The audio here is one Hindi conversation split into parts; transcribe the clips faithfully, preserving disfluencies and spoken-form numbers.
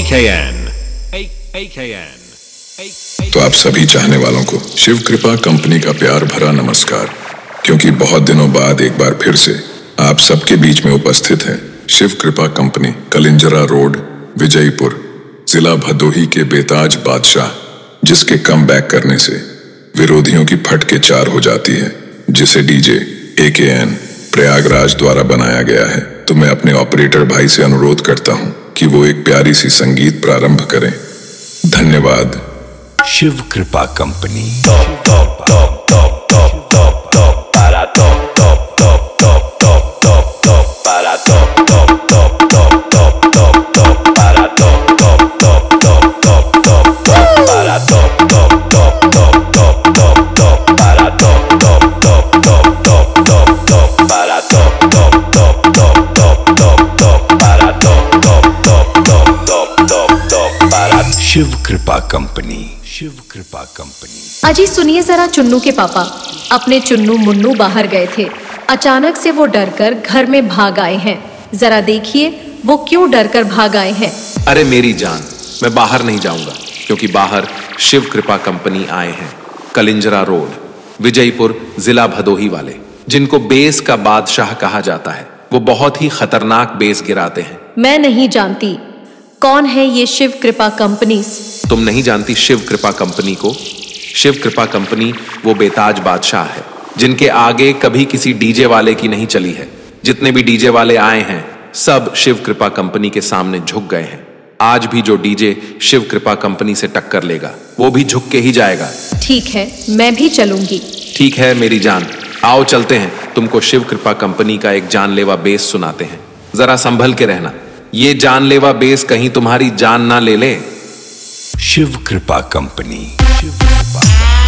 K N. A K N. तो आप सभी चाहने वालों को शिव कृपा कंपनी का प्यार भरा नमस्कार। क्योंकि बहुत दिनों बाद एक बार फिर से आप सबके बीच में उपस्थित है शिव कृपा कंपनी, कलिंजरा रोड, विजयपुर, जिला भदोही के बेताज बादशाह, जिसके कम बैक करने से विरोधियों की फटके चार हो जाती है, जिसे डीजे ए के एन प्रयागराज द्वारा बनाया गया है। तो मैं अपने ऑपरेटर भाई से अनुरोध करता हूं कि वो एक प्यारी सी संगीत प्रारंभ करें। धन्यवाद। Shiv Kripa company. Shiv Kripa company. Shiv Kripa company. अजी सुनिए जरा, चुन्नू के पापा, अपने चुन्नू मुन्नू बाहर गए थे। अचानक से वो डरकर घर में भाग आए हैं। जरा देखिए वो क्यों डरकर भाग आए हैं। अरे मेरी जान, मैं बाहर नहीं जाऊंगा, क्योंकि बाहर शिव कृपा कंपनी आए हैं। कलिंजरा रोड, विजयपुर, जिला भदोही वाले, जिनको बेस का बादशाह कहा जाता है, वो बहुत ही खतरनाक बेस गिराते हैं। मैं नहीं जानती कौन है ये शिव कृपा कंपनी। तुम नहीं जानती शिव कृपा कंपनी को? शिव कृपा कंपनी वो बेताज बादशाह है, जिनके आगे कभी किसी डीजे वाले की नहीं चली है। जितने भी डीजे वाले आए हैं, सब शिव कृपा कंपनी के सामने झुक गए हैं। आज भी जो डीजे शिव कृपा कंपनी से टक्कर लेगा, वो भी झुक के ही जाएगा। ठीक है, मैं भी चलूंगी। ठीक है मेरी जान, आओ चलते हैं। तुमको शिव कृपा कंपनी का एक जानलेवा बेस सुनाते हैं। जरा संभल के रहना, ये जानलेवा बेस कहीं तुम्हारी जान ना ले ले। शिव कृपा कंपनी। शिव कृपा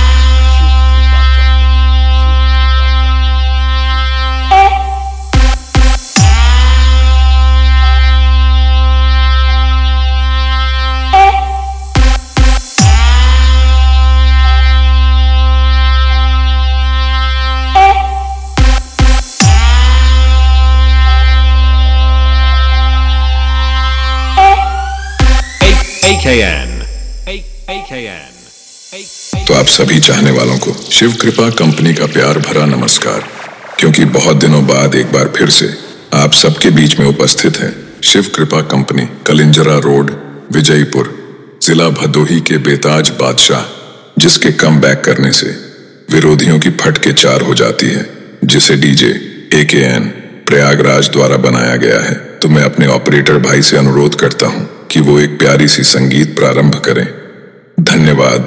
A K N. A K N. तो आप सभी चाहने वालों को शिव कृपा कंपनी का प्यार भरा नमस्कार। क्योंकि बहुत दिनों बाद एक बार फिर से आप सबके बीच में उपस्थित है शिव कृपा कंपनी, कलिंजरा रोड, विजयपुर, जिला भदोही के बेताज बादशाह, जिसके कम बैक करने से विरोधियों की फटके चार हो जाती है, जिसे डीजे ए के एन प्रयागराज द्वारा बनाया गया है। तो मैं अपने ऑपरेटर भाई से अनुरोध करता हूं कि वो एक प्यारी सी संगीत प्रारंभ करें। धन्यवाद।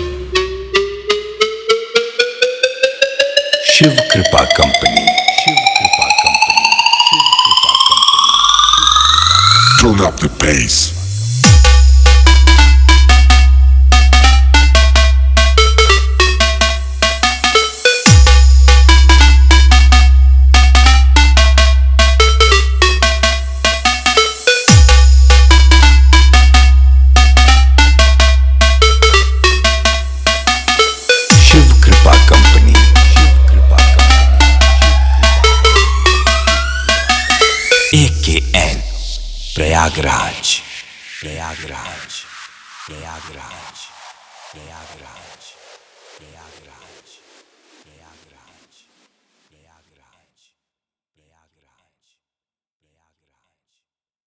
Shiv Kripa company. Shiv Kripa company. Shiv Kripa company. Turn up the bass. Shiv Kripa company. Shiv Kripa company. A K N Prayagraj. Prayagraj. Prayagraj. Prayagraj. Prayagraj.